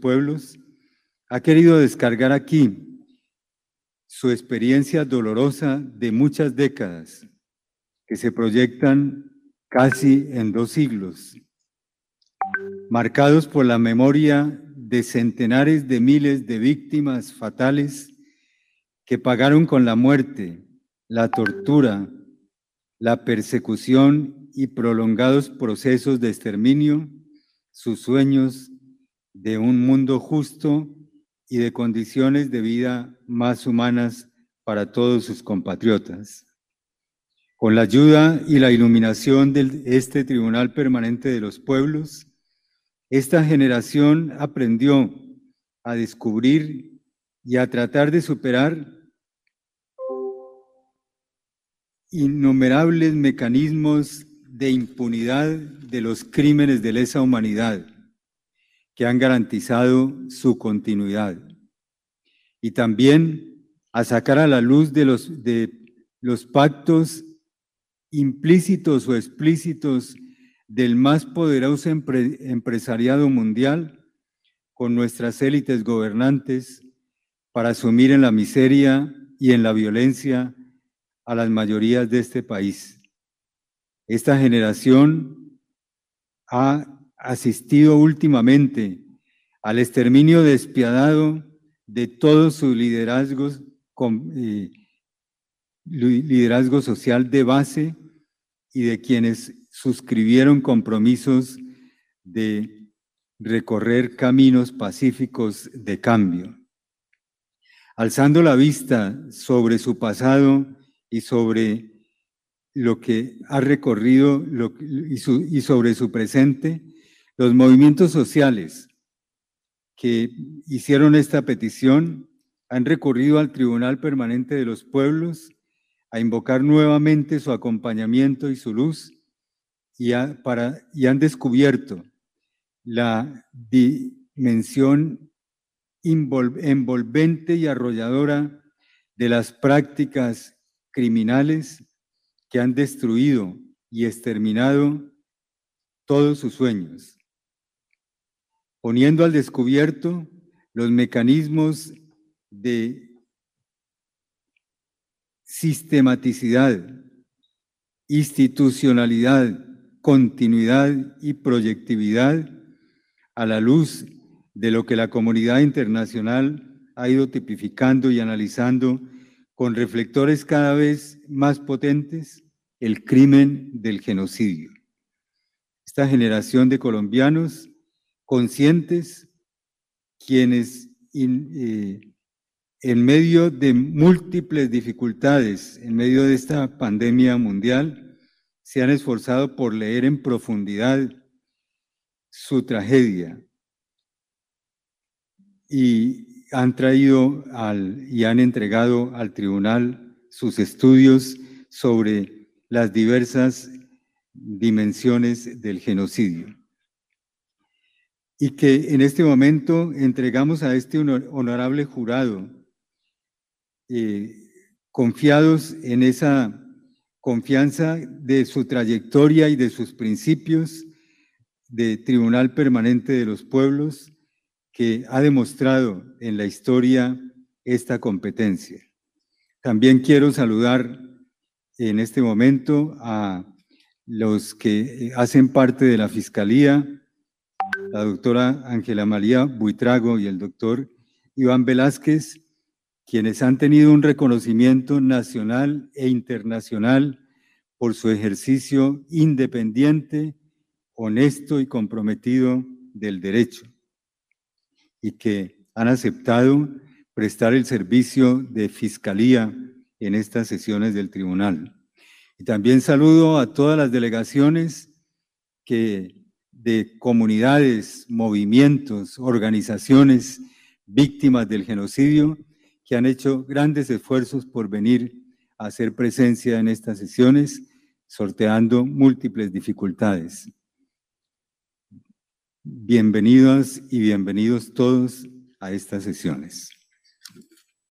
Pueblos, ha querido descargar aquí su experiencia dolorosa de muchas décadas que se proyectan casi en 2 siglos, marcados por la memoria de centenares de miles de víctimas fatales que pagaron con la muerte, la tortura, la persecución y prolongados procesos de exterminio, sus sueños de un mundo justo y de condiciones de vida más humanas para todos sus compatriotas. Con la ayuda y la iluminación de este Tribunal Permanente de los Pueblos, esta generación aprendió a descubrir y a tratar de superar innumerables mecanismos de impunidad de los crímenes de lesa humanidad que han garantizado su continuidad, y también a sacar a la luz de los pactos implícitos o explícitos del más poderoso empresariado mundial con nuestras élites gobernantes para sumir en la miseria y en la violencia a las mayorías de este país. Esta generación ha asistido últimamente al exterminio despiadado de todos sus liderazgos, liderazgo social de base y de quienes suscribieron compromisos de recorrer caminos pacíficos de cambio. Alzando la vista sobre su pasado y sobre lo que ha recorrido y sobre su presente, los movimientos sociales que hicieron esta petición han recurrido al Tribunal Permanente de los Pueblos a invocar nuevamente su acompañamiento y su luz y han descubierto la dimensión envolvente y arrolladora de las prácticas criminales que han destruido y exterminado todos sus sueños, poniendo al descubierto los mecanismos de sistematicidad, institucionalidad, continuidad y proyectividad a la luz de lo que la comunidad internacional ha ido tipificando y analizando con reflectores cada vez más potentes, el crimen del genocidio. Esta generación de colombianos conscientes, quienes en medio de múltiples dificultades, en medio de esta pandemia mundial, se han esforzado por leer en profundidad su tragedia y han traído y han entregado al tribunal sus estudios sobre las diversas dimensiones del genocidio. Y que en este momento entregamos a este honorable jurado, confiados en esa confianza de su trayectoria y de sus principios de Tribunal Permanente de los Pueblos, que ha demostrado en la historia esta competencia. También quiero saludar en este momento a los que hacen parte de la Fiscalía, la doctora Ángela María Buitrago y el doctor Iván Velázquez, quienes han tenido un reconocimiento nacional e internacional por su ejercicio independiente, honesto y comprometido del derecho, y que han aceptado prestar el servicio de fiscalía en estas sesiones del tribunal. Y también saludo a todas las delegaciones de comunidades, movimientos, organizaciones víctimas del genocidio que han hecho grandes esfuerzos por venir a hacer presencia en estas sesiones, sorteando múltiples dificultades. Bienvenidas y bienvenidos todos a estas sesiones.